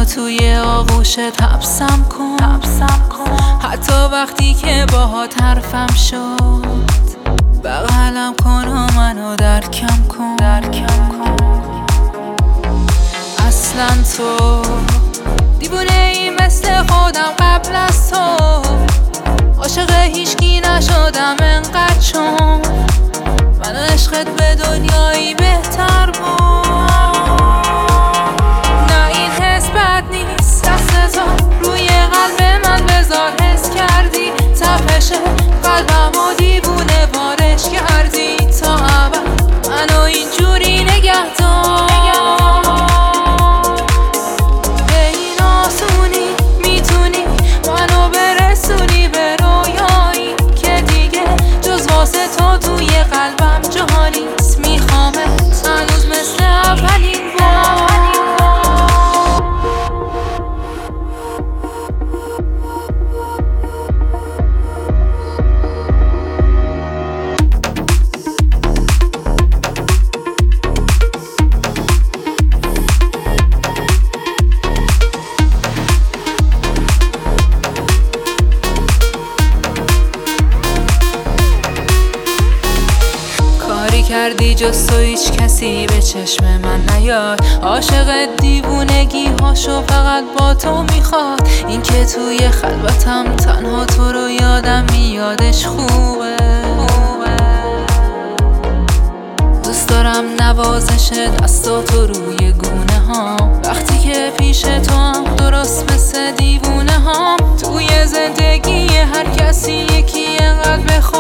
توی آغوشت حبسم کن حتی وقتی که باهات حرفم شد بغلم کن و منو درکم کن اصلا تو دیوونه ای مثل خودم قبل از تو عاشق هیچکی نشدم انقدر چون من عشقت به دنیایی بهتر بود. نه این حس بد نیست، دست تو روی قلب من بذار، حس کردی تپش قلبم و دیوونه بارش کردی تا ابد منو اینجوری نگه دار. به این آسونی میتونی منو برسونی به رویایی که دیگه جز واسه تو توی قلبم جا نیست. میخوامت هنوز مثل اولین بار. کردی جز تو هیچ کسی به چشم من نیاد، عاشق دیوونگی هاشو فقط با تو میخواد. این که توی خلوتم تنها تو رو یادم میادش خوبه. دوست دارم نوازش دستاتو روی گونه ها وقتی که پیش تو هم درست مثل دیوونه ها. توی زندگی هر کسی یکی انقدر بخواد